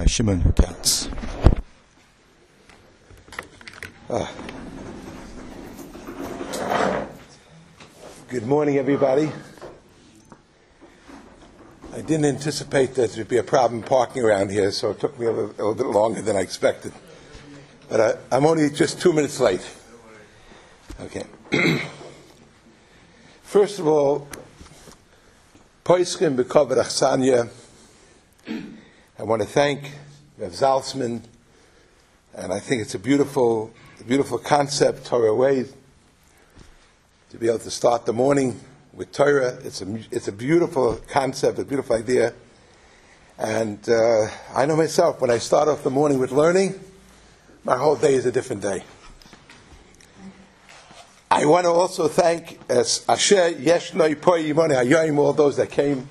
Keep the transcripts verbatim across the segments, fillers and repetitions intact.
Shimon Katz. Uh, good morning, everybody. I didn't anticipate that there'd be a problem parking around here, so it took me a little, a little bit longer than I expected. But I, I'm only just two minutes late. Okay. First of all, Poiskim B'Koved Achsanya. I want to thank Rav Zaltzman, and I think it's a beautiful, beautiful concept, Torah way, to be able to start the morning with Torah. It's a, it's a beautiful concept, a beautiful idea. And uh, I know myself, when I start off the morning with learning, my whole day is a different day. I want to also thank as Asher Yeshnoi Poi Yimone Hayoim, all those that came,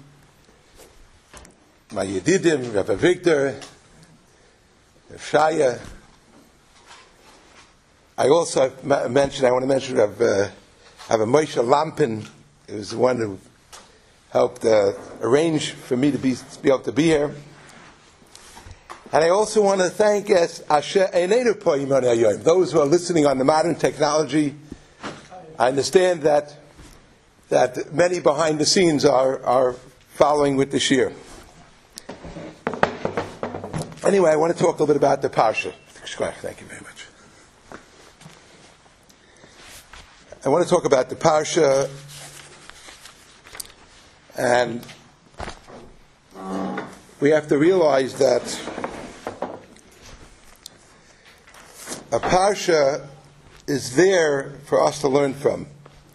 my Yedidim, Rabbi Victor, Rav Shaya. I also have mentioned, I want to mention Rav, uh, Rav Moshe Lampin, who was the one who helped uh, arrange for me to be, to be able to be here. And I also want to thank as Asher Eineinu Po Yimone Hayoim, those who are listening on the modern technology. I understand that that many behind the scenes are, are following with the shir. Anyway, I want to talk a little bit about the Parsha. Thank you very much. I want to talk about the Parsha, and we have to realize that a Parsha is there for us to learn from.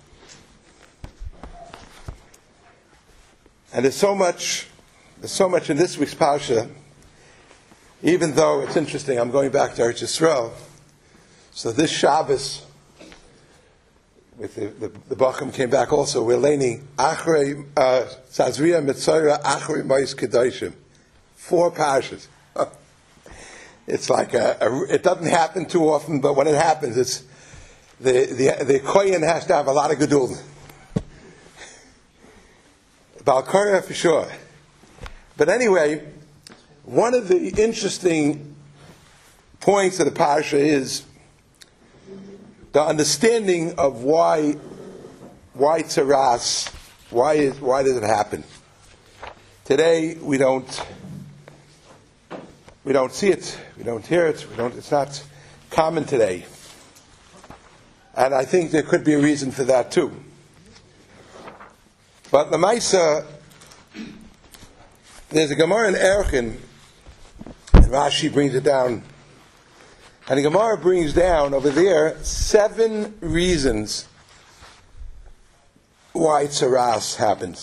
And there's so much, there's so much in this week's Parsha. Even though it's interesting, I'm going back to Eretz Yisrael. So this Shabbos, with the, the, the Bacham came back also, we're learning Achrei Sazria Mitzora Achrei Mois Kedoshim. Four parashas. It's like a, a, it doesn't happen too often, but when it happens, it's the the the Kohen has to have a lot of gedul. Balkara for sure. But anyway, one of the interesting points of the Parsha is the understanding of why why tzaras, why is why does it happen? Today we don't we don't see it, we don't hear it, we don't. It's not common today, and I think there could be a reason for that too. But the Maisa, there's a Gemara in Erchin. Rashi brings it down. And the Gemara brings down over there seven reasons why tzaras happens.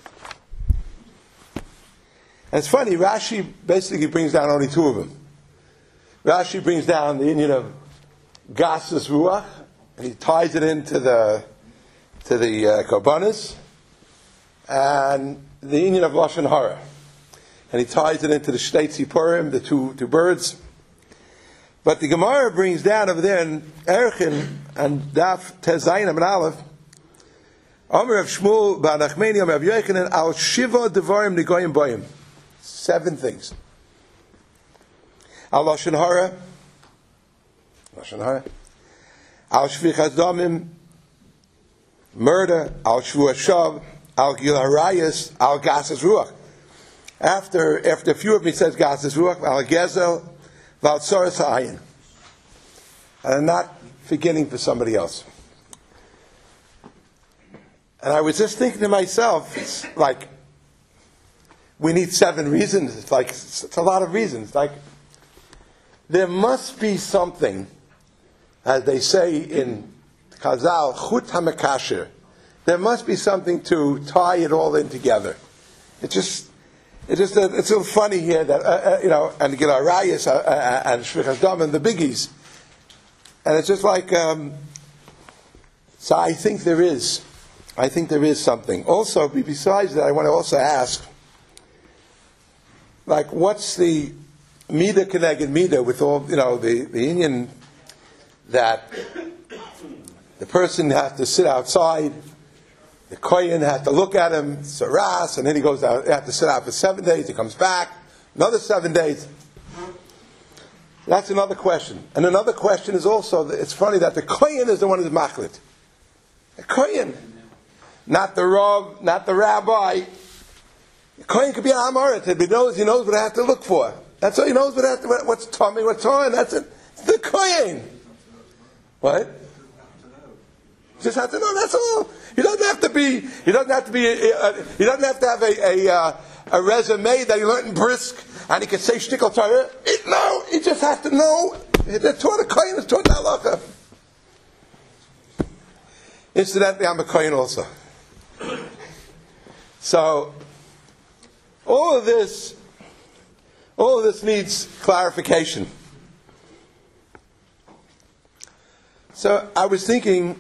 And it's funny, Rashi basically brings down only two of them. Rashi brings down the Indian of Gasus Ruach, and he ties it into the to the uh, Korbanos, and the Indian of Lashon Hara. And he ties it into the Shtei Tziporim, the two, two birds. But the Gemara brings down over there in Erchin and Daf Tezayin and Aleph, Omer of Shmuel Ba'anachmeni Omer of Yochanan Al Shiva Devarim Nigoyim Boyim. Seven things. Al Lashon Hara, Lashon Hara, Al Shvichas Damim, murder, Al Shvuah Shav, Al Gil Harayas, Al Gasas Ruach. After after a few of them, he says Gasas Ruach, Al Gezel, Val Tzoras Ha'ayin. And I'm not forgetting for somebody else. And I was just thinking to myself, it's like, we need seven reasons. It's like, it's, it's a lot of reasons. Like, there must be something, as they say in Chazal, Chut HaMekasher. There must be something to tie it all in together. It just, it's just, a, it's a little funny here that, uh, uh, you know, and Gil Harayas uh, uh, and Shvichas Dam and the biggies. And it's just like, um, so I think there is, I think there is something. Also, besides that, I want to also ask, like, what's the Mida Keneged Mida with all, you know, the, the Indian that the person has to sit outside, the Kohen has to look at him, Saras, and then he goes out, he has to sit out for seven days, he comes back, another seven days. That's another question. And another question is also, that it's funny that the Kohen is the one who's machlit. The Kohen. Not the Rav, not the Rabbi. The Kohen could be an Amorit. He knows, he knows what I have to look for. That's all he knows, what I have to, what's Tommy, what's Torah, that's it. It's the Kohen. What? He just has to know, that's all. He doesn't have to be, he doesn't have to be, uh, he doesn't have to have a, a, uh, a resume that he learned in Brisk, and he can say shtickle Torah. No, he just has to know. The Torah Kohen is Torah Halacha. Incidentally, I'm a Kohen also. So, all of this, all of this needs clarification. So, I was thinking,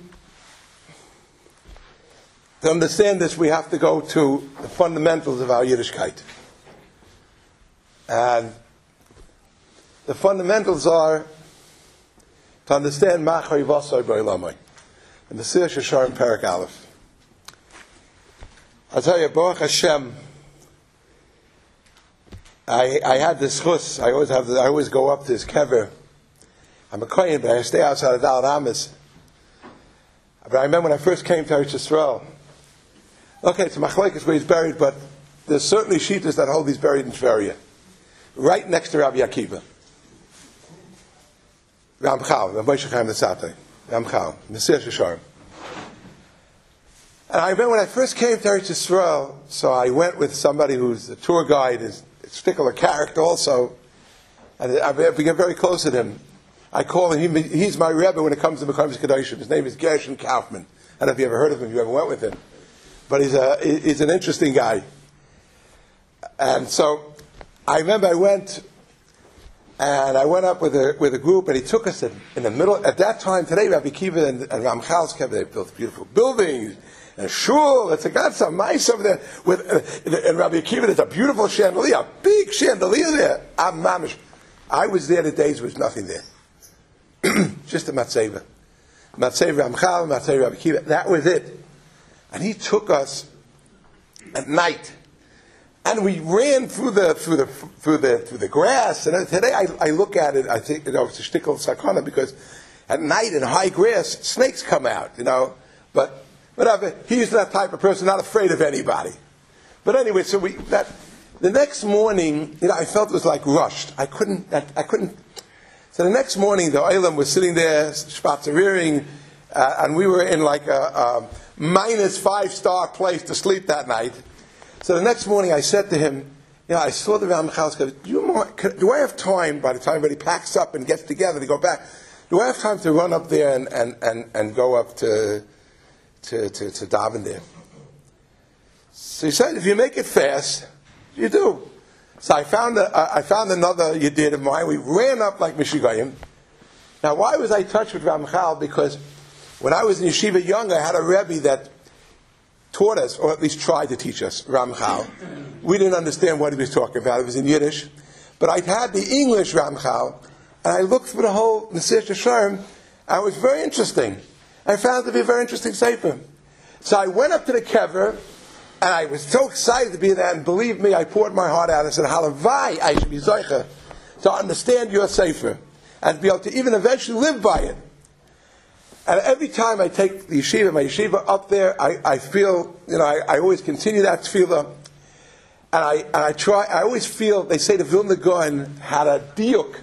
to understand this, we have to go to the fundamentals of our Yiddishkeit. And the fundamentals are to understand Machar Yivasai B'Olamai. And the Sir Shashar in Perak Aleph. I'll tell you, Baruch Hashem, I, I had this chus, I always have, I always go up to this kever. I'm a Kohen, but I stay outside of Dal Amis. But I remember when I first came to Eretz Yisrael. Okay, it's a machlekes where he's buried, but there's certainly shittas that hold he's buried in Tveria, right next to Rabbi Akiva. Ramchal, Rabbi Moshe Chaim Nesate, Ramchal, Nesir Shasharim. And I remember when I first came to Eretz Yisrael, so I went with somebody who's a tour guide, is a particular character also, and I became very close to him. I call him, he, he's my Rebbe when it comes to Mechamis Kedoshim. His name is Gershon Kaufman. I don't know if you ever heard of him, if you ever went with him. But he's a he's an interesting guy. And so I remember I went and I went up with a with a group, and he took us in, in the middle. At that time, today, Rabbi Kiva and, and Ramchal's kept, they built beautiful buildings and a shul. It's a got some nice over there. With uh, and Rabbi Kiva, there's a beautiful chandelier, a big chandelier there. I'm mamish. I was there the days there was nothing there, just a matzeva, matzeva Ramchal, matzeva Rabbi Kiva. That was it. And he took us at night, and we ran through the through the through the through the grass. And today I, I look at it, I think, you know, it's a shtickle sakana, because at night in high grass snakes come out, you know. But whatever, he's that type of person, not afraid of anybody. But anyway, so we that the next morning, you know, I felt it was like rushed. I couldn't I, I couldn't. So the next morning, the Olam was sitting there, spatzeriering, uh, and we were in like a. a minus five star place to sleep that night. So the next morning I said to him, you know, I saw the Ramchal, do, you, do I have time, by the time everybody packs up and gets together to go back, do I have time to run up there and, and, and, and go up to, to, to, to daven there? So he said, if you make it fast, you do. So I found, a, I found another Yedid of mine. We ran up like Mishigayim. Now, why was I touched with Ramchal? Because when I was in yeshiva young, I had a Rebbe that taught us, or at least tried to teach us, Ramchal. We didn't understand what he was talking about. It was in Yiddish. But I had the English Ramchal, and I looked through the whole Nesir Shasharim, and it was very interesting. I found it to be a very interesting sefer. So I went up to the kever, and I was so excited to be there, and believe me, I poured my heart out and said, Halavai, I should be Zoicha, to understand your sefer, and be able to even eventually live by it. And every time I take the yeshiva, my yeshiva up there, I, I feel, you know, I, I always continue that tefillah. And I and I try, I always feel, they say the Vilna Gaon had a diuk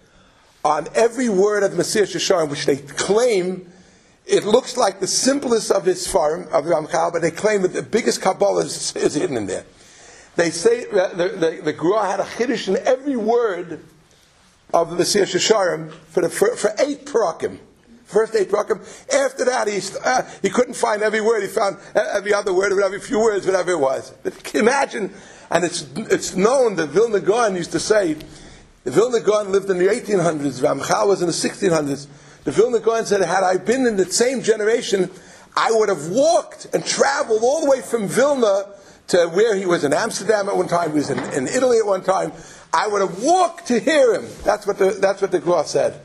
on every word of Nesir Shasharim, which they claim, it looks like the simplest of his farm, of Ramchal, but they claim that the biggest Kabbalah is, is hidden in there. They say that the, the, the Gra had a chiddush in every word of the Nesir Shasharim for, the, for, for eight parakim. First eight parakim. After that, he uh, he couldn't find every word. He found every other word, every few words, whatever it was. But imagine, and it's it's known that Vilna Gaon used to say, the Vilna Gaon lived in the eighteen hundreds. Ramchal was in the sixteen hundreds. The Vilna Gaon said, had I been in the same generation, I would have walked and traveled all the way from Vilna to where he was in Amsterdam at one time. He was in, in Italy at one time. I would have walked to hear him. That's what the that's what the Gra said.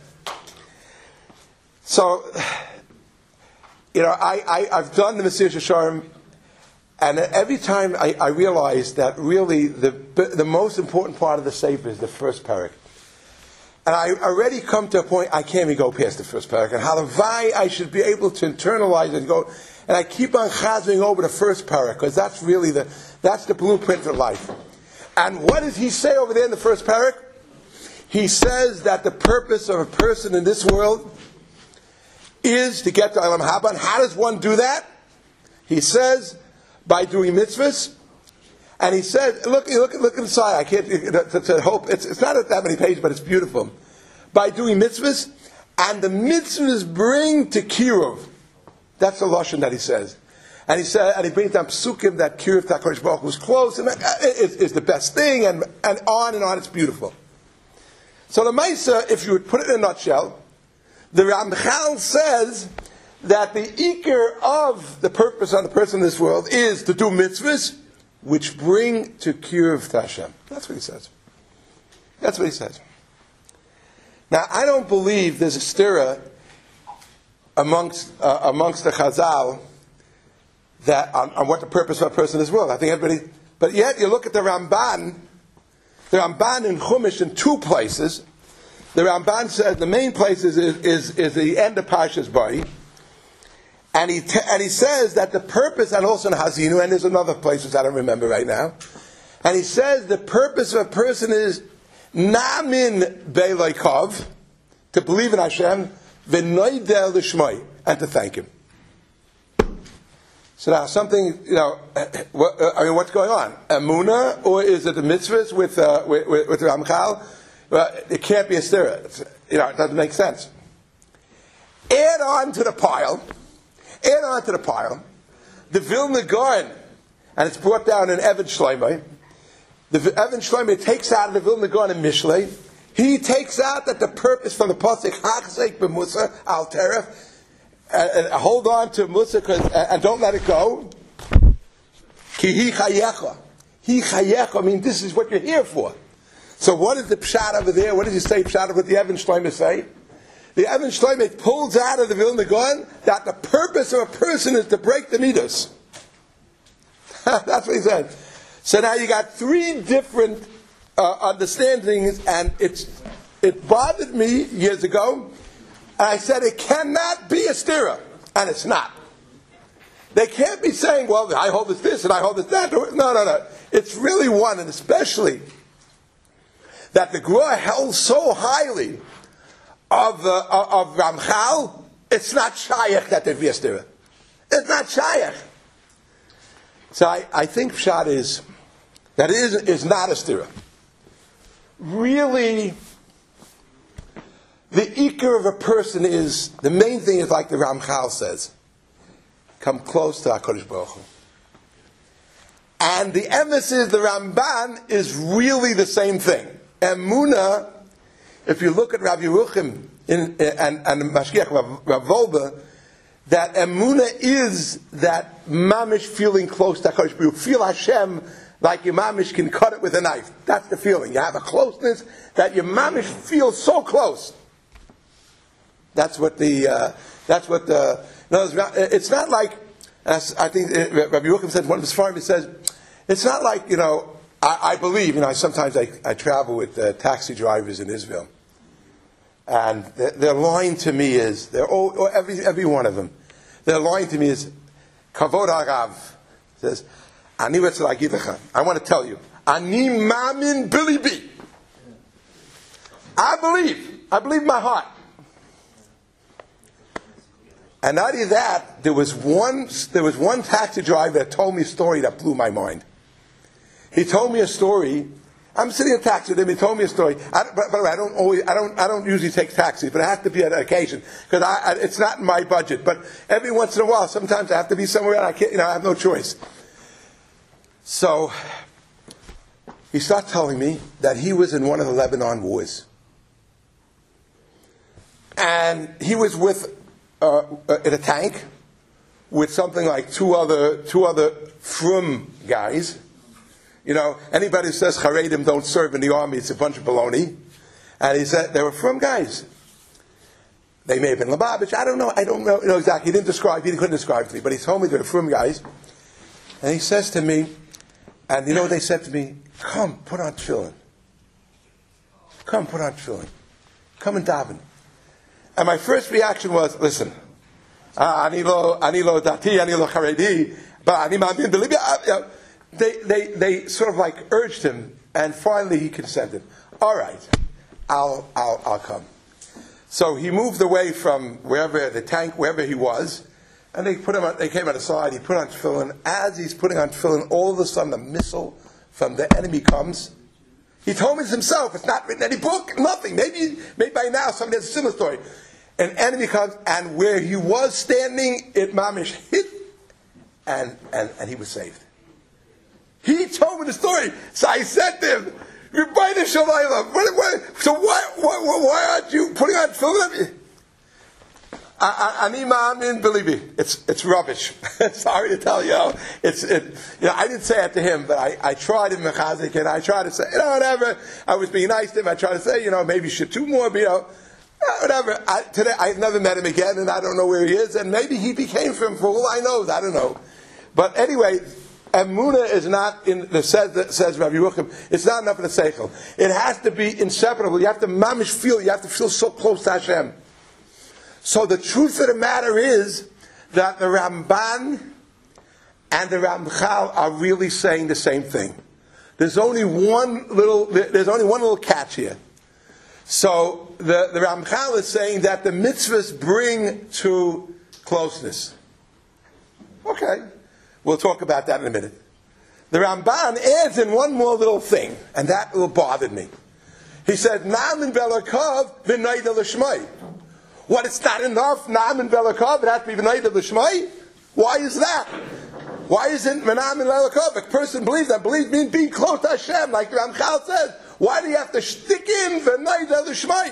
So, you know, I, I, I've done the Nesir Shasharim, and every time I, I realize that really the the most important part of the Sefer is the first parak. And I already come to a point I can't even go past the first parak. And halavai, I should be able to internalize it and go. And I keep on chazing over the first parak because that's really the that's the blueprint for life. And what does he say over there in the first parak? He says that the purpose of a person in this world is to get to Olam Haba. And how does one do that? He says by doing mitzvahs. And he said, look, look, look inside. I can't to, to hope. It's, it's not that many pages, but it's beautiful. By doing mitzvahs, and the mitzvahs bring to kiruv. That's the lashon that he says. And he said, and he brings down psukim that kiruv to HaKadosh Baruch Hu was close, and is, is the best thing, and and on and on. It's beautiful. So the Maisa, if you would put it in a nutshell, the Ramchal says that the ikar of the purpose on the person in this world is to do mitzvahs, which bring to kiruv to Hashem. That's what he says. That's what he says. Now, I don't believe there's a stira amongst uh, amongst the Chazal that on, on what the purpose of a person in this world. I think everybody, but yet you look at the Ramban. The Ramban in Chumash in two places. The Ramban says the main place is is, is, is the end of Parshas Bari. And he t- and he says that the purpose, and also in Hazinu, and there's another place which I don't remember right now. And he says the purpose of a person is namin beilaykov, to believe in Hashem, v'noidel l'shmoi, and to thank Him. So now something, you know, what, uh, I mean, what's going on? Emunah, or is it the mitzvahs with uh, with, with, with Ramchal? Well, it can't be a stira. It's, you know, it doesn't make sense. Add on to the pile. Add on to the pile, the Vilna Gaon, and it's brought down in Evan Shloimeh. The Evan Shloimeh takes out of the Vilna Gaon in Mishlei. He takes out that the purpose from the pasuk Hachzek b'Musa al Teref, and hold on to Musa and don't let it go. Ki hi chayecha, hi chayecha. I mean, this is what you're here for. So, what is the pshat over there? What does he say? Pshat of what the Evan Shloimeh say? The Evan Shloimeh pulls out of the Vilna Gaon that the purpose of a person is to break the midos. That's what he said. So now you got three different uh, understandings, and it's it bothered me years ago. And I said it cannot be a stira, and it's not. They can't be saying, "Well, I hold it's this and I hold it's that." No, no, no. It's really one, and especially that the Gra held so highly of uh, of Ramchal, it's not shayach that there'd be a stira. It's not shayach. So I, I think pshat is that it is is not a stira. Really, the ikar of a person is the main thing is like the Ramchal says, come close to HaKadosh Baruch Hu. And the emphasis, the Ramban, is really the same thing. Emunah. If you look at Rabbi Yeruchim in, and, and Mashgiach Rav, Rav Wolbe, that Emunah is that mamish feeling close to HaKadosh Baruch Hu. You feel Hashem like your mamish can cut it with a knife. That's the feeling. You have a closeness that your mamish feels so close. That's what the. Uh, that's what the. No, it's not like. As I think Rabbi Yeruchim said, one of his farmers says, it's not like, you know. I, I believe, you know. Sometimes I, I travel with uh, taxi drivers in Israel. And their, their line to me is, they're all, or every every one of them, their line to me is, Kavod Harav, says, Ani Retzal Agidecha, I want to tell you, Ani Mamin Bilibi. I believe, I believe in my heart. And not only that, there was one, there was one taxi driver that told me a story that blew my mind. He told me a story. I'm sitting in a taxi with him. He told me a story. I, by, by the way, I don't always, I don't, I don't usually take taxis, but it has to be at an occasion because I, I, it's not in my budget. But every once in a while, sometimes I have to be somewhere and I can't. You know, I have no choice. So he started telling me that he was in one of the Lebanon wars, and he was with uh, in a tank with something like two other two other frum guys. You know, anybody who says Haredim don't serve in the army, it's a bunch of baloney. And he said they were from guys. They may have been Lubavitch. I don't know. I don't know, you know exactly. He didn't describe. He couldn't describe to me. But he told me they were from guys. And he says to me, and you know what they said to me? Come, put on tefillin. Come, put on tefillin. Come and daven. And my first reaction was, listen, ani lo ani lo dati, ani lo charedi, but ani ma'amin b'libi. They, they, they sort of like urged him, and finally he consented. All right, I'll, I'll, I'll come. So he moved away from wherever the tank, wherever he was, and they put him. On, they came on the side. He put on tefillin. As he's putting on tefillin, all of a sudden a missile from the enemy comes. He told me this himself. It's not written in any book. Nothing. Maybe, maybe by now somebody has a similar story. An enemy comes, and where he was standing, it mamish hit, and and and he was saved. He told me the story. So I said to him, Rebbeinu Shalom, what, what, so why, why, why aren't you putting on tefillin? Ani ma'amin believe It's it's rubbish. Sorry to tell you. It's it. You know, I didn't say it to him, but I, I tried in mechazik, and I tried to say, you know, whatever. I was being nice to him. I tried to say, you know, maybe you should do more, but, you know, whatever. I, today I've never met him again, and I don't know where he is, and maybe he became from for all I know. I don't know. But anyway, Emunah is not in the says that says Rabbi Yerucham. It's not enough in the seichel. It has to be inseparable. You have to mamish feel. You have to feel so close to Hashem. So the truth of the matter is that the Ramban and the Ramchal are really saying the same thing. There's only one little. There's only one little catch here. So the, the Ramchal is saying that the mitzvahs bring to closeness. Okay, we'll talk about that in a minute. The Ramban adds in one more little thing, and that will bother me. He said, "Na'amin belakov v'nayda l'shmai." What, it's not enough, Na'amin belakov, it has to be v'nayda l'shmai? Why is that? Why isn't Na'amin belakov? A person believes that. Believe means being close to Hashem, like the Ramchal says. Why do you have to stick in v'nayda l'shmai?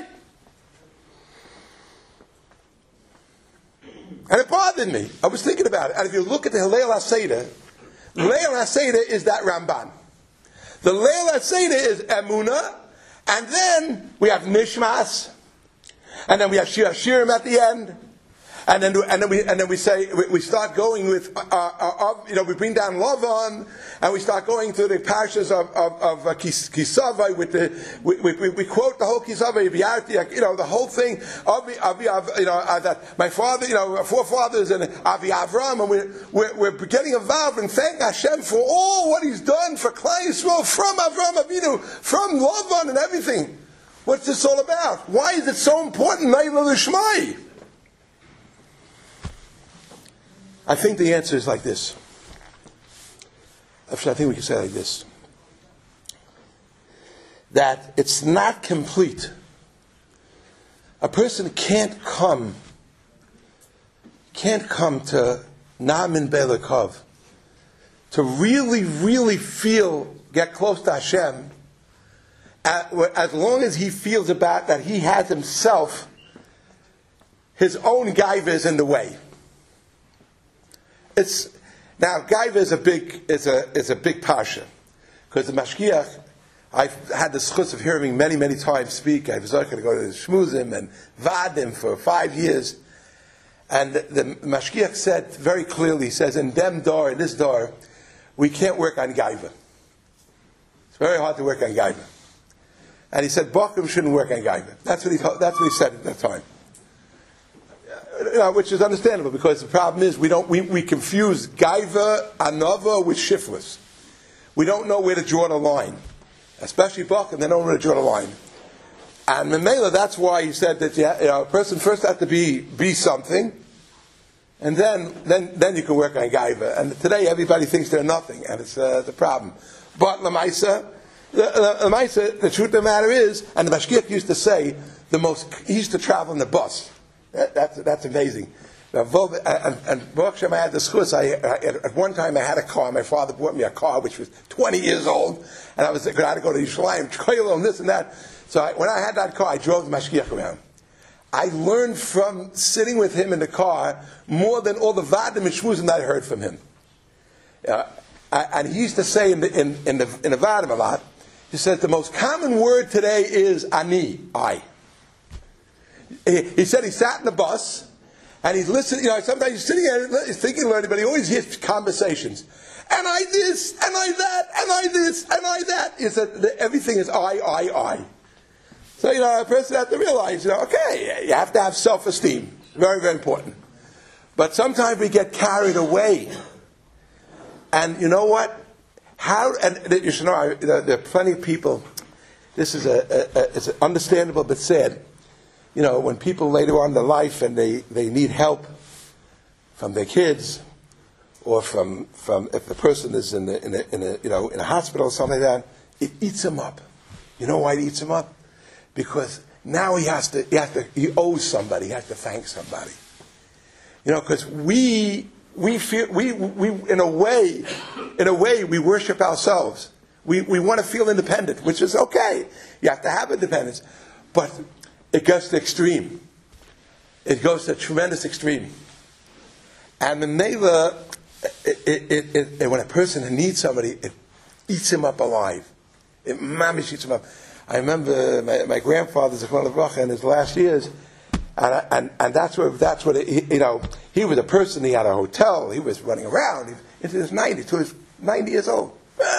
And it bothered me. I was thinking about it. And if you look at the Hillel HaSeder, the Hillel HaSeder is that Ramban. The Hillel HaSeder is Emunah, and then we have Nishmas, and then we have Shir Hashirim at the end, and then and then we and then we say we, we start going with uh, uh, you know we bring down Lavan, and we start going through the parshas of of, of uh, Kis, Kisavai with the we, we, we quote the whole Kisavai of you know the whole thing of, of, of you know uh, that my father you know forefathers and Avi Avram, and we're, we're we're getting involved and thank Hashem for all what He's done for Klal Yisrael from Avram Avinu, from Lavan and everything. What's this all about? Why is it so important? Na'ila l'shmai. I think the answer is like this. Actually, I think we can say it like this. That it's not complete. A person can't come, can't come to Na'amin belakov, to really, really feel, get close to Hashem, as long as he feels about that he has himself, his own gaiva is in the way. It's now gaiva is a big is a is a big pasha, because the mashgiach, I've had the schutz of hearing him many many times speak. I was going to go to the shmuzim and vadim for five years, and the, the mashgiach said very clearly, he says in dem door in this door, we can't work on gaiva. It's very hard to work on gaiva. And he said, Bochum shouldn't work on Gaiva. That's what he that's what he said at that time. You know, which is understandable, because the problem is we don't we, we confuse Gaiva, Anava with Shiflus. We don't know where to draw the line. Especially Bochum, they don't know where to draw the line. And Memela, that's why he said that you know, a person first has to be be something, and then then then you can work on Gaiva. And today everybody thinks they're nothing, and it's uh, the problem. But Lamaisa, The, the, the, the truth of the matter is, and the Mashgiach used to say, the most he used to travel in the bus. That, that's that's amazing. And, and Baruch Hashem, I had the schus. I, I at one time I had a car. My father bought me a car which was twenty years old, and I was I had to go to Yerushalayim, Koilo, and this and that. So I, when I had that car, I drove the Mashgiach around. I learned from sitting with him in the car more than all the vadim and shmuzim that I heard from him. Uh, and he used to say in the in, in the in the vadim a lot. He said the most common word today is ani, I. He, he said he sat in the bus and he's listening. You know, sometimes he's sitting there, he's thinking, learning, but he always hears conversations. And I this, and I that, and I this, and I that. He said everything is I, I, I. So, you know, a person has to realize, you know, okay, you have to have self-esteem. Very, very important. But sometimes we get carried away. And you know what? How, and you should know, there, there are plenty of people, this is a, a, a it's understandable but sad. You know, when people later on in their life and they, they need help from their kids, or from, from if the person is in a, in a, in a, you know, in a hospital or something like that, it eats him up. You know why it eats him up? Because now he has to, he has to, he owes somebody, he has to thank somebody. You know, because we, we feel, we, we, in a way, in a way, we worship ourselves. We, we want to feel independent, which is okay. You have to have independence. But it goes to extreme. It goes to a tremendous extreme. And the Mela, it, it, it, it, when a person needs somebody, it eats him up alive. It mamish eats him up. I remember my, my grandfather, Zechron Levracha, in his last years, and, and, and that's what, that's what it, you know, he was a person, he had a hotel, he was running around, he, into his nineties, to his ninety years old.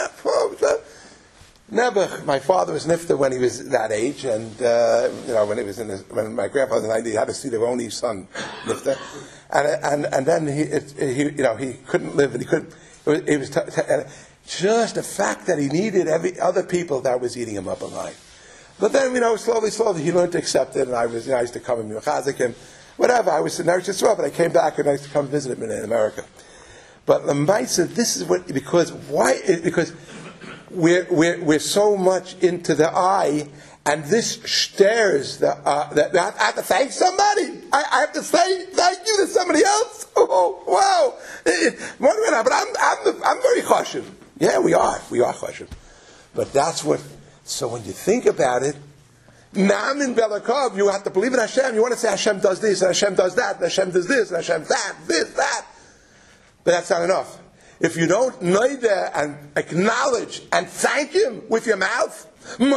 Never, my father was nifta when he was that age, and, uh, you know, when it was in his, when my grandfather was ninety, he had to see their only son nifta. And, and, and then he, it, he, you know, he couldn't live, and he couldn't, it was, it was t- t- and just the fact that he needed every other people that was eating him up alive. But then, you know, slowly, slowly, he learned to accept it, and I was, you know, I used to come and mechazik him, whatever. I was in Eretz Yisrael, but I came back and I used to come visit him in America. But the Maisa, this is what, because why? Because we're we're we're so much into the I, and this stares the uh, that I have to thank somebody. I, I have to say thank you to somebody else. Oh wow! It, it, but I'm I'm I'm very chashuv. Yeah, we are we are chashuv. But that's what. So when you think about it, Naamin Belakov, you have to believe in Hashem. You want to say Hashem does this, and Hashem does that, and Hashem does this, and Hashem that, this, that. But that's not enough. If you don't know there and acknowledge and thank Him with your mouth, we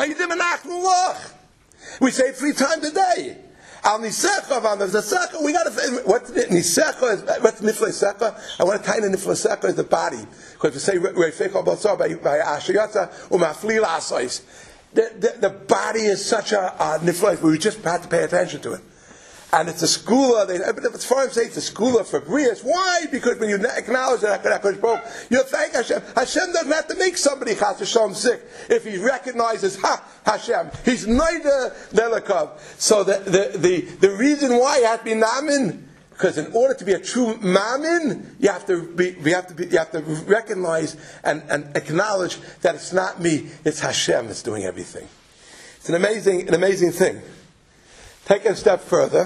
say it three times a day. Al Nisecha, Al Nisecha, we got to, what's Nisecha is, what's Nifla Secha? I want to tie in Nifla Secha is the body. Because we say, Reifecha Baltzah, by Ashayatza, Umafli Lasais. The, the, the body is such a, a Nifla, we just have to pay attention to it. And it's a skula, they, as far as say it's a skula for Brias. Why? Because when you acknowledge that HaKadosh Baruch Hu, you thank Hashem. Hashem doesn't have to make somebody Chas V'Shalom sick if he recognizes, ha, Hashem. He's neither Lelakov. So the, the, the, the reason why you have to be Naamin, because in order to be a true Maamin, you have to be, you have to be, you have to recognize and, and acknowledge that it's not me, it's Hashem that's doing everything. It's an amazing, an amazing thing. Take it a step further.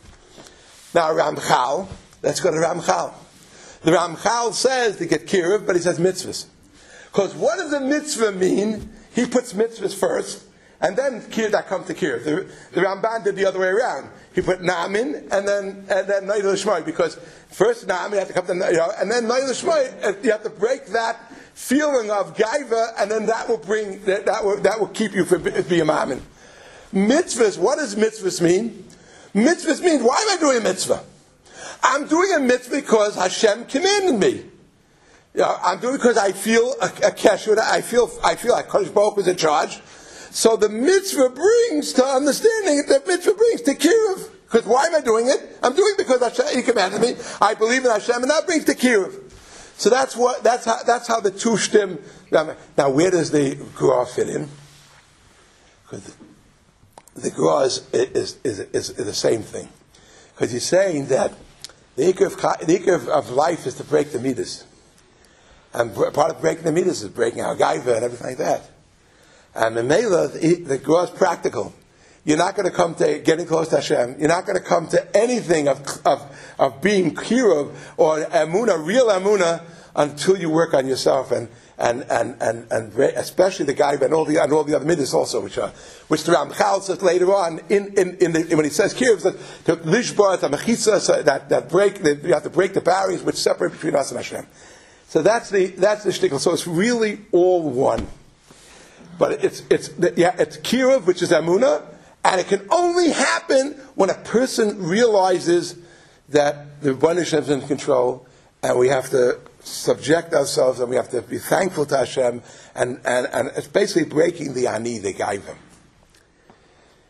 Now Ramchal, let's go to Ramchal. The Ramchal says to get kiruv, but he says mitzvahs. Because what does a mitzvah mean? He puts mitzvahs first, and then kiruv that comes to kiruv. The, the Ramban did the other way around. He put naamin and then and then Noidel Shmai, because first naamin you have to come to, you know, and then Noidel Shmai, you have to break that feeling of gaiva, and then that will bring that, that will that will keep you from being a maamin. Mitzvahs, what does mitzvahs mean? Mitzvahs means, why am I doing a mitzvah? I'm doing a mitzvah because Hashem commanded me. You know, I'm doing it because I feel a, a kesher, I feel I feel like Kodesh Baruch Hu is in charge. So the mitzvah brings to understanding, the mitzvah brings to kiruv. Because why am I doing it? I'm doing it because Hashem, He commanded me. I believe in Hashem, and that brings to kiruv. So that's what that's how that's how the two shtim. Now, where does the Gra fit in? Because the Gra is, is, is, is, is the same thing. Because he's saying that the ikar of, the ikar of life is to break the midas. And part of breaking the midas is breaking our gaiva and everything like that. And the Mela, the, the Gra is practical. You're not going to come to getting close to Hashem. You're not going to come to anything of of, of being kiruv or amuna, real amuna, until you work on yourself and and and and, and especially the guy and all the and all the other midas also, which are which the Ramchal says later on in in, in the, when he says kiruv, to lishbar the mechitza, that that break that you have to break the barriers which separate between us and Hashem. So that's the that's the shtickle. So it's really all one, but it's it's yeah it's kiruv, which is amuna, and it can only happen when a person realizes that the Rebbeinu Shem is in control, and we have to subject ourselves, and we have to be thankful to Hashem, and, and, and it's basically breaking the ani, the gaiva.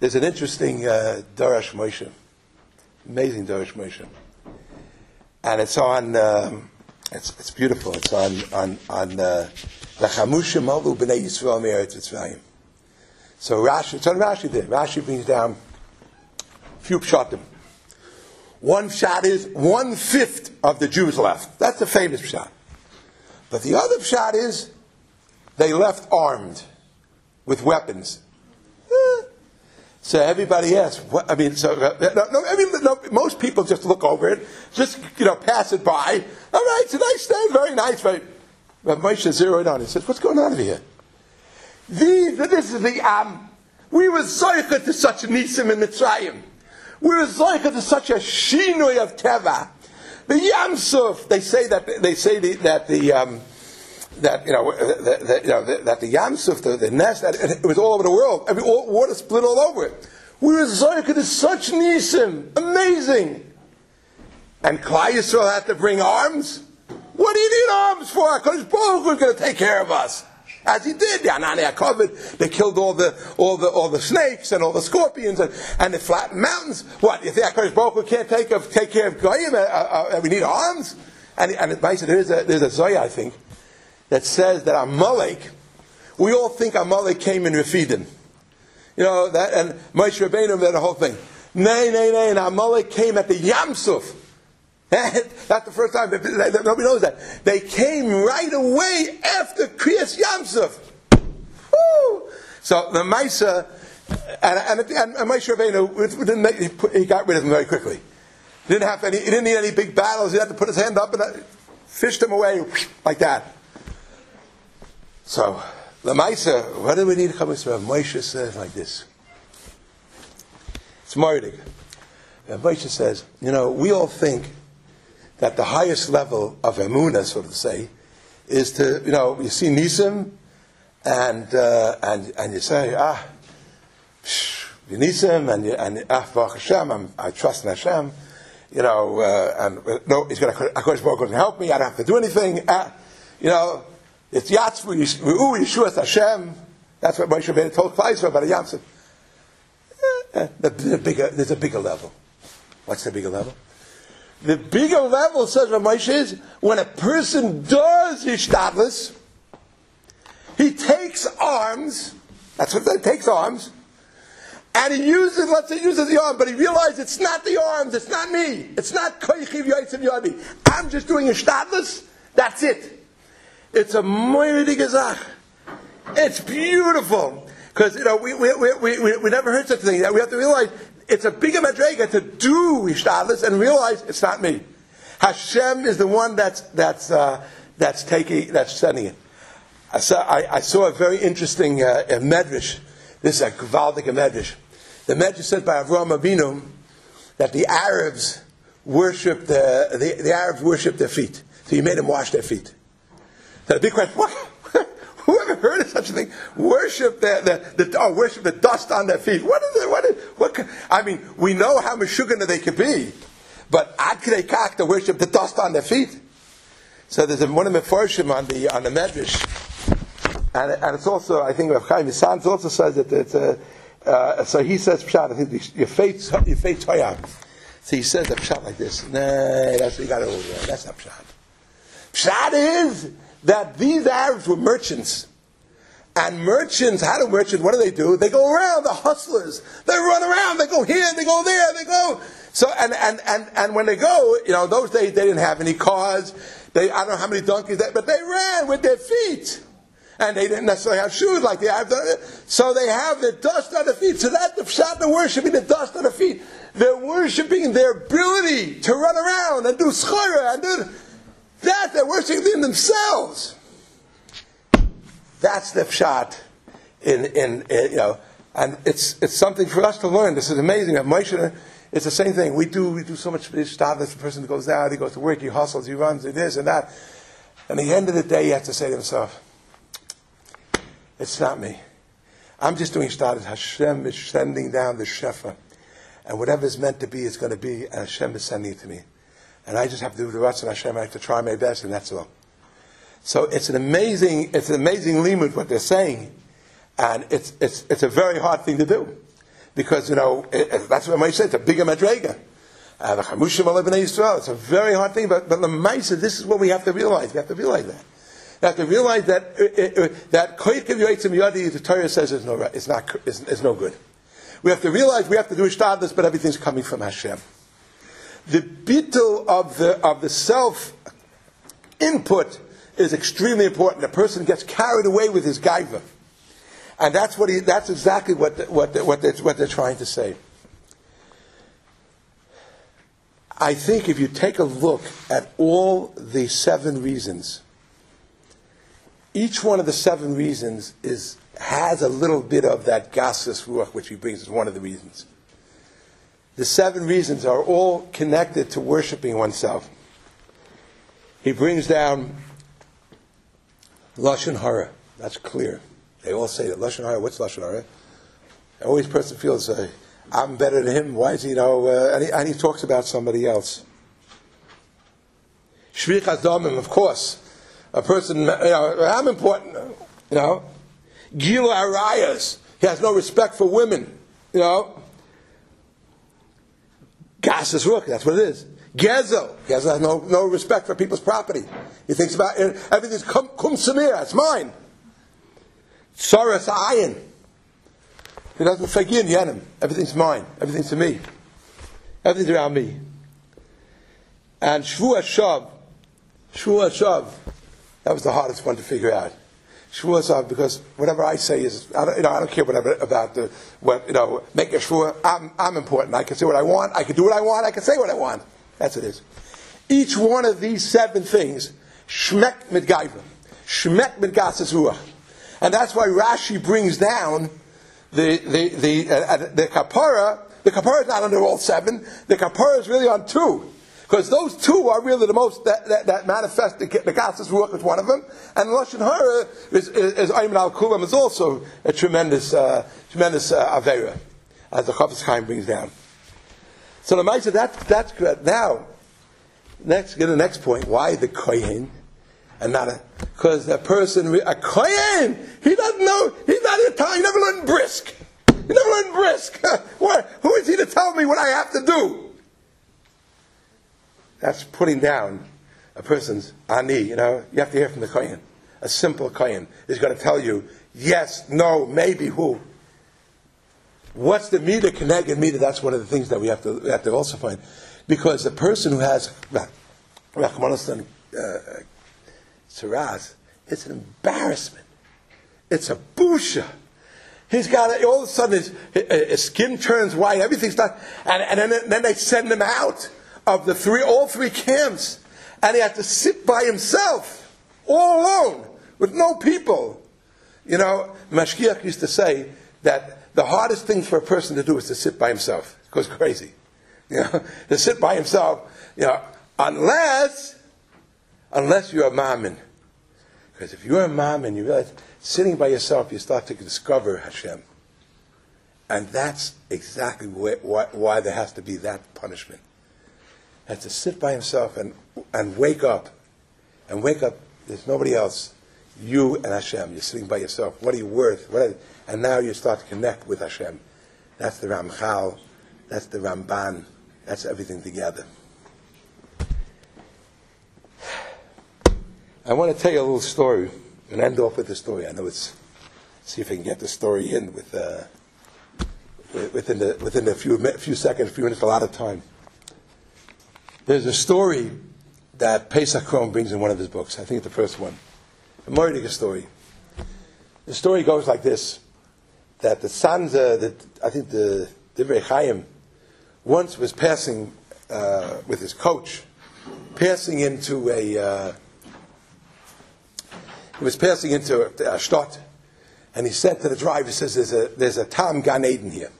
there's an interesting uh, Darash Moshe, amazing Darash Moshe, and it's on. Um, it's it's beautiful. It's on on on the Chamushim Malu B'nei Yisrael Me'eretz Mitzrayim. So Rashi, it's on Rashi there. Rashi brings down a few pshatim. One pshat is one fifth of the Jews left. That's the famous pshat. But the other pshat is they left armed with weapons. Eh. So everybody asks, what, I mean, so uh, no, no, I mean, no, most people just look over it, just you know, pass it by. All right, it's a nice day, very nice. Right? But Moshe zeroed on it. He says, "What's going on over here? These, this is the um. We were zoicha to such a nisim in Mitzrayim. We were zoicha to such a shinui of teva. The Yam Suf. They say that they say the, that the um, that you know the, the, you know the, that the Yam Suf, the, the nest, that it was all over the world. I mean, all, water split all over it. We were zoicha to such nisim, amazing. And Klal Yisrael had to bring arms. What do you need arms for? Because Baruch was going to take care of us, as he did. They killed all the all the all the snakes and all the scorpions and, and the flat mountains. What? You think HaKadosh Baruch Hu can't take of, take care of Goyim? Uh, uh, we need arms. And and it, there's a there's a Zoya, I think, that says that Amalek. We all think Amalek came in Refidim, you know that, and Moshe Rabbeinu and the whole thing. Nay, nay, nay, and Amalek came at the Yam Suf. That's the first time. Nobody knows that. They came right away after Kriyas Yam Suf. So the Maisa, and, and, and, and Moshe Rabbeinu, didn't make, he, put, he got rid of them very quickly. He didn't have any. He didn't need any big battles. He had to put his hand up and uh, fished them away like that. So the Maisa, what do we need to come with? Moshe says like this. It's Mordig. Moshe says, you know, we all think that the highest level of emunah, so to say, is to, you know, you see Nisim, and uh, and and you say, ah, you Nisim, and you, and ah, Baruch Hashem, I'm, I trust in Hashem, you know, uh, and no, he's going to, HaKadosh Baruch Hu can help me. I don't have to do anything. Ah, you know, it's Yatzvu Yeshuas Hashem. That's what Moshe Rabbeinu told Klal Yisrael about a Yam Suf. Eh, there's a bigger, there's a bigger level. What's the bigger level? The bigger level, says Rav Moshe, is when a person does hishtadlus, he takes arms, that's what that takes arms, and he uses, let's say, he uses the arm, but he realizes it's not the arms, it's not me, it's not koichiv yoitziv yadi. I'm just doing hishtadlus, that's it. It's a moiridi gezach. It's beautiful. Because, you know, we, we, we, we, we never heard such a thing. We have to realize it's a bigger madrega to do hishtadlus and realize it's not me. Hashem is the one that's that's uh, that's taking that's sending it. I saw I, I saw a very interesting uh, a medrash. This is a Gvaldik medrash. The medrash said by Avraham Avinu that the Arabs worshipped the, the the Arabs worshipped their feet. So he made them wash their feet. So the big question: what? Who ever heard of such a thing? Worship the, the, the oh, worship the dust on their feet. What is it? What is, what? I mean, we know how meshugana they could be, but ad k'dei kach to worship the dust on their feet. So there's a, one of the meforshim on the on the medrash, and, and it's also, I think Rav Chaim Nisan also says that it's a. Uh, so he says pshat. I think your faith, your faith toyam. So he says the pshat like this. Nah, that's you got to over there. That's not pshat. Pshat is that these Arabs were merchants. And merchants, how do merchants, what do they do? They go around, the hustlers. They run around, they go here, they go there, they go. So, and, and, and, and when they go, you know, those days they didn't have any cars. They, I don't know how many donkeys, they, but they ran with their feet. And they didn't necessarily have shoes like the Arabs. So they have the dust on their feet. So that's the pshat, they're worshiping the dust on their feet. They're worshiping their ability to run around and do schora and do that. They're worshiping themselves. That's the pshat in, in, in, you know, and it's it's something for us to learn. This is amazing. Moshe, it's the same thing. We do we do so much stuff. This person goes out, he goes to work, he hustles, he runs, he this and that. And at the end of the day, he has to say to himself, it's not me. I'm just doing shtadas. Hashem is sending down the shefa. And whatever is meant to be is going to be, and Hashem is sending it to me. And I just have to do the Ratzon Hashem. I have to try my best, and that's all. So it's an amazing, it's an amazing limud what they're saying, and it's it's it's a very hard thing to do. Because, you know, it, it, that's what I said, it's a bigger madrega. Uh, the Chamushim ala b'nei Yisrael, it's a very hard thing, but, but the Maisa, this is what we have to realize. We have to realize that. We have to realize that uh, uh, that koykev yoitzim yadi, the Torah says is no, it's not, it's, it's no good. We have to realize we have to do ishtadlus, but everything's coming from Hashem. The bittul of the of the self input is extremely important. A person gets carried away with his gaiva, and that's what he. That's exactly what the, what the, what, they're, what they're trying to say. I think if you take a look at all the seven reasons, each one of the seven reasons is has a little bit of that gasus ruach, which he brings as one of the reasons. The seven reasons are all connected to worshiping oneself. He brings down Lashon Hara. That's clear. They all say that. Lashon Hara, what's Lashon Hara? Always person feels, uh, I'm better than him. Why is he, you know, uh, and, he, and he talks about somebody else. Shvichas Damim, of course. A person, you know, I'm important, you know. Gil Arayas, he has no respect for women, you know. Gasus Ruach, that's what it is. Gezel, Gezel has no, no respect for people's property. He thinks about it, everything's kum, kum samir, it's mine. Tsaras Ayin. He doesn't fagin yanim. Everything's mine. Everything's to me. Everything's around me. And Shvu Hashav, Shvu Hashav, that was the hardest one to figure out. Shvu Hashav, because whatever I say is, I don't, you know, I don't care whatever about the, what, you know, make a shvua. I'm, I'm important. I can say what I want. I can do what I want. I can say what I want. That's what it is. Each one of these seven things, shmek mit gaiva, shmek mit gasus ruach, and that's why Rashi brings down the the the uh, the kapara. The kapara is not under all seven. The kapara is really on two. Because those two are really the most that, that, that manifest the, the gasus ruach is one of them, and Lashon Hara is is Ayman al Kulam is also a tremendous uh, tremendous uh, avera, as the Chafetz Chaim brings down. So the Maisa, that that's good. Now, next get the next point. Why the kohen and not a? Because a person a kohen he doesn't know. He's not in time. He never learned brisk. He never learned brisk. What? Who is he to tell me what I have to do? That's putting down a person's ani. You know, you have to hear from the kohen. A simple kohen is going to tell you yes, no, maybe, who. What's the meter, keneged meter? That's one of the things that we have to we have to also find, because the person who has rachmanostan tzaras, it's an embarrassment. It's a busha. He's got it, all of a sudden his, his skin turns white. Everything's not, and, and then, then they send him out of the three, all three camps, and he had to sit by himself, all alone, with no people. You know, Mashgiach used to say that the hardest thing for a person to do is to sit by himself. It goes crazy. You know, to sit by himself, you know, unless, unless you're a mammon. Because if you're a mammon, you realize, sitting by yourself, you start to discover Hashem. And that's exactly why, why, why there has to be that punishment. Has to sit by himself and and wake up, and wake up. There's nobody else. You and Hashem. You're sitting by yourself. What are you worth? What are, and now you start to connect with Hashem. That's the Ramchal. That's the Ramban. That's everything together. I want to tell you a little story and end off with the story. I know it's. See if I can get the story in with uh, within the within a few few seconds, a few minutes, a lot of time. There's a story that Pesach Kron brings in one of his books. I think it's the first one. A Mordig story. The story goes like this: that the Sanza, that I think the Divrei Chaim, once was passing uh, with his coach, passing into a. Uh, he was passing into a, a shtot, and he said to the driver, he says, "There's a there's a Tam Gan Eden here."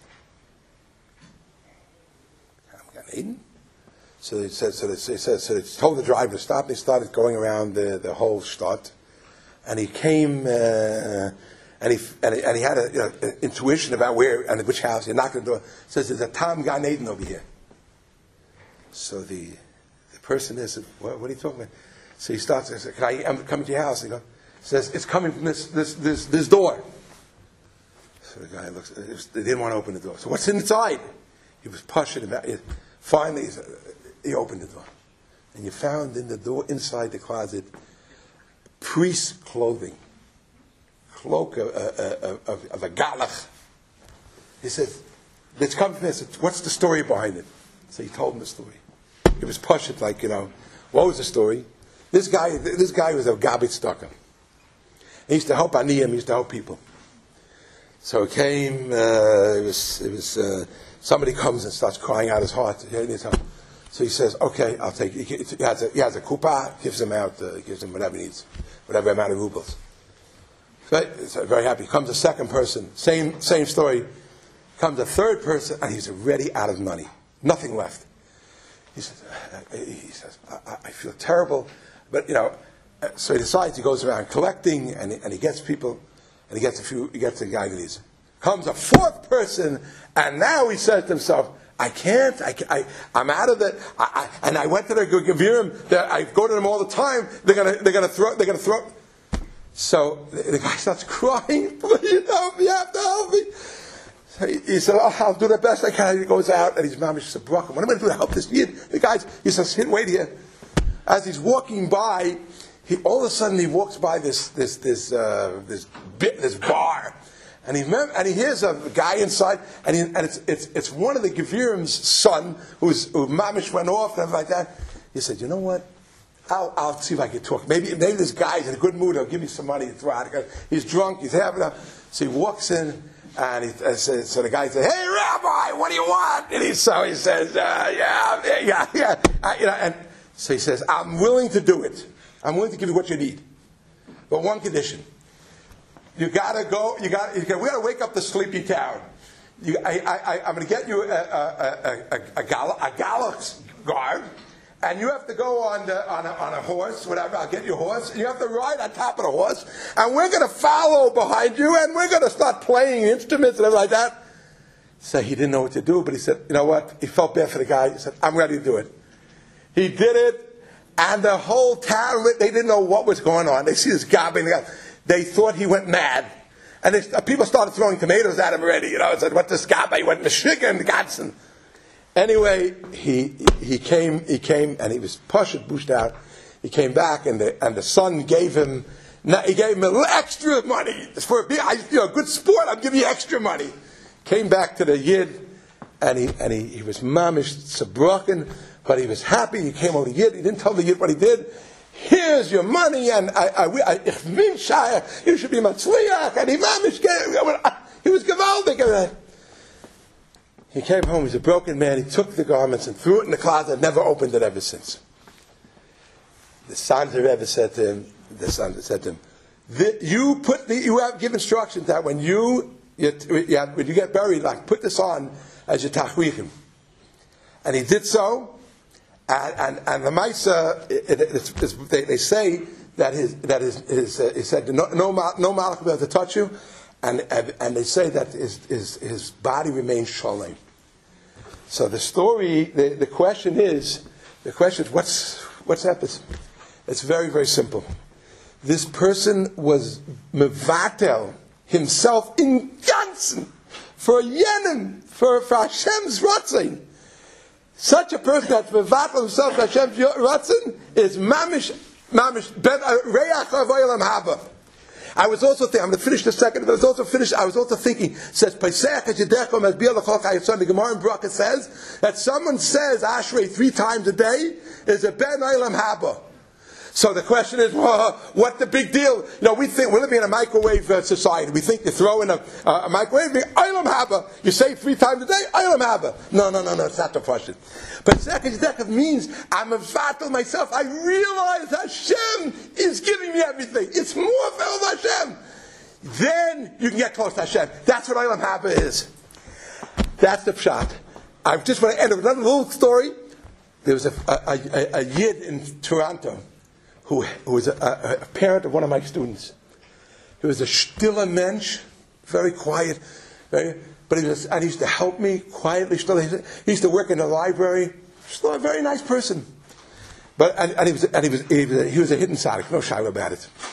Tam Gan Eden. So they said, so they said, so they told the driver to stop. And he started going around the, the whole shtot, and he came, uh, and he and he, and he had a, you know, an intuition about where and which house. He knocked on the door. Says, "There's a Tam Gan Eden over here." So the the person there said, "What, what are you talking about?" So he starts. I said, "Can I I'm coming to your house?" He goes, says, "It's coming from this this this this door." So the guy looks, it was, they didn't want to open the door. So what's inside? He was pushing about it. Finally, he opened the door. And you found in the door, inside the closet, priest's clothing. Cloak of, of, of, of a galach. He said, let's come from this. What's the story behind it? So he told him the story. It was pushed like, you know, what was the story? This guy, this guy was a garbage stucker. He used to help Aniyim, he used to help people. So it came, uh, it was, it was uh, somebody comes and starts crying out his heart. He needs help. So he says, okay, I'll take it. He has a, he has a kupa, gives him out, uh, gives him whatever he needs, whatever amount of rubles. So he's very happy. Comes a second person, same same story. Comes a third person, and he's already out of money. Nothing left. He says, he says I, I feel terrible. But, you know, so he decides he goes around collecting, and he, and he gets people, and he gets a few, he gets a guy that needs. Comes a fourth person, and now he says to himself, I can't, I, I, I'm out of it. I, I, and I went to the Gevirim, I go to them all the time, they're going to they're gonna throw, they're going to throw. So the, the guy starts crying, please help me, you have to help me. So he, he said, oh, I'll do the best I can. He goes out, and he's mamish said, what am I going to do to help this yid? The guy's, he says, wait here. As he's walking by, he all of a sudden he walks by this this this uh, this bit this bar, and he mem- and he hears a guy inside, and, he, and it's it's it's one of the Gevirim's son who's who mamish went off and everything like that. He said, you know what? I'll I'll see if I can talk. Maybe maybe this guy's in a good mood. He'll give me some money to throw out. He's drunk. He's having a. So he walks in. And he, uh, so, so the guy says, "Hey, Rabbi, what do you want?" And he so he says, uh, "Yeah, yeah, yeah." Uh, you know, and so he says, "I'm willing to do it. I'm willing to give you what you need, but one condition: you gotta go. You got. You got we gotta wake up the sleepy town. You, I, I, I'm going to get you a a a, a, a, gal, a gallus guard, and you have to go on the, on, a, on a horse, whatever. I'll get you a horse, and you have to ride on top of the horse, and we're going to follow behind you, and we're going to start playing instruments and everything like that." So he didn't know what to do, but he said, you know what? He felt bad for the guy. He said, I'm ready to do it. He did it, and the whole town, they didn't know what was going on. They see this gobbling. They thought he went mad. And they, people started throwing tomatoes at him already. You know, said, "What this guy?" He went Michigan, Godson. Anyway, he he came he came and he was pushed, pushed out. He came back, and the and the son gave him he gave him extra money for a you know good sport. I'm giving you extra money. Came back to the yid, and he and he, he was mamish sabroken, but he was happy. He came over to the yid. He didn't tell the yid what he did. Here's your money, and I, I, I, I you should be matzliach. And he mamish gave, he was gewaldig. He came home. He's a broken man. He took the garments and threw it in the closet. Never opened it ever since. The Sandra Rebbe said to him. The Sandra said to him, the, "You put the, you have give instructions that when you, you, you have, when you get buried, like put this on as your tachrichim." And he did so. And, and, and the Maisa, it, it, it's, it's, they, they say that his that his, his uh, he said no no no malach will be able to touch you, and and, and they say that his, his his body remains shalom. So the story, the, the question is, the question is what's what's happened? It's very very simple. This person was mevatel himself in Ganzen for yenim for for Hashem's ratzon. Such a person that's mevatel himself for Hashem's ratzon is mamish mamish ben reach avoylam haba. I was also thinking, I'm going to finish the second, but I was also finished, I was also thinking, says, Pesach HaYedechom as Biel L'chol Chayatzon, the Gemara in Bracha says, that someone says Ashrei three times a day is a Ben Olam Haba. So the question is, well, what the big deal? You know, we think, we're living in a microwave uh, society. We think you throw in a, uh, a microwave, Olam Haba. You say three times a day, Olam Haba. No, no, no, no, it's not the question. But Pesach HaYedechom means, I'm a vatal myself. I realize Hashem is giving me everything. It's more for Hashem. Then you can get close to Hashem. That's what Olam Haba is. That's the pshat. I just want to end with another little story. There was a, a, a, a yid in Toronto who, who was a, a, a parent of one of my students. He was a stiller mensch, very quiet, very, but he was, and he used to help me quietly. He used to work in the library. Still a very nice person. But and, and he was and he was he was a, he was a hidden tzaddik, no shy about it.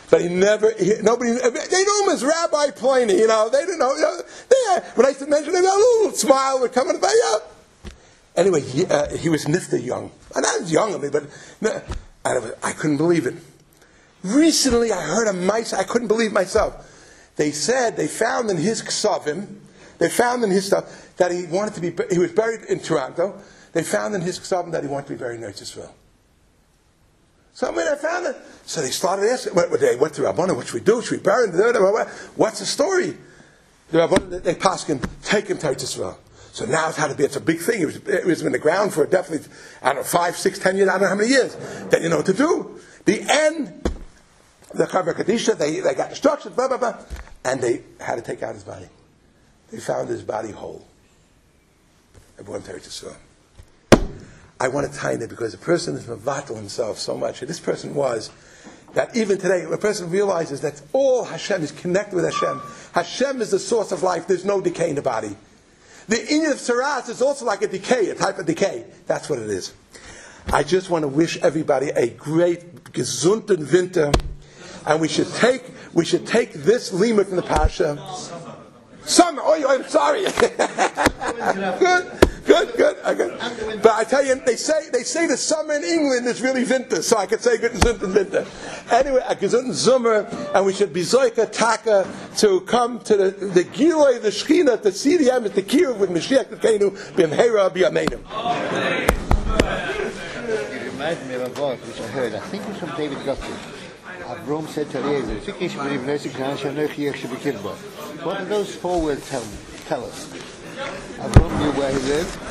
But he never, he, nobody, they knew him as Rabbi Pliny, you know, they didn't know, you know they, when I used to mention him, a little smile would come in the face, yeah. Anyway, he, uh, he was nifta young. And I was young, I mean, but and I, was, I couldn't believe it. Recently, I heard a mice, I couldn't believe myself. They said they found in his ksavim, they found in his stuff that he wanted to be, he was buried in Toronto. They found in his ksavim that he wanted to be buried in Eretz Yisrael. So when I found it, so they started asking, what, what, they went to Rabbanan, what should we do? Should we bury him? What's the story? The Rabbanan, they passed him, take him to Eretz Yisrael. So now it's had to be, it's a big thing. It was, it was in the ground for definitely, I don't know, five, six, ten years, I don't know how many years. Then you know what to do. The end, the Chaver Kadisha, they, they got instructions, blah, blah, blah. And they had to take out his body. They found his body whole. They brought him to Eretz Yisrael. I want to tie in it because the person is mevatel himself so much. And this person was, that even today, a person realizes that all Hashem is connected with Hashem. Hashem is the source of life. There's no decay in the body. The inyan of Saras is also like a decay, a type of decay. That's what it is. I just want to wish everybody a great gesunden winter. And we should take, we should take this limud from the Pasha. Summer. Oh, I'm sorry. Good. Good, good, good. But I tell you, they say they say the summer in England is really winter, so I could say good gesunden winter. Anyway, a gesunden Sommer, and we should be zoika taka to come to the the Giloi, the Shechina, to see the Emes, the Kiruv with Mashiach Tkenu b'mheira b'yameinu. It reminds me of a voice which I heard. I think it was from David Gottlieb. Avrom said to Eliezer, "What do those four words tell, tell us?" Avram knew where he lived.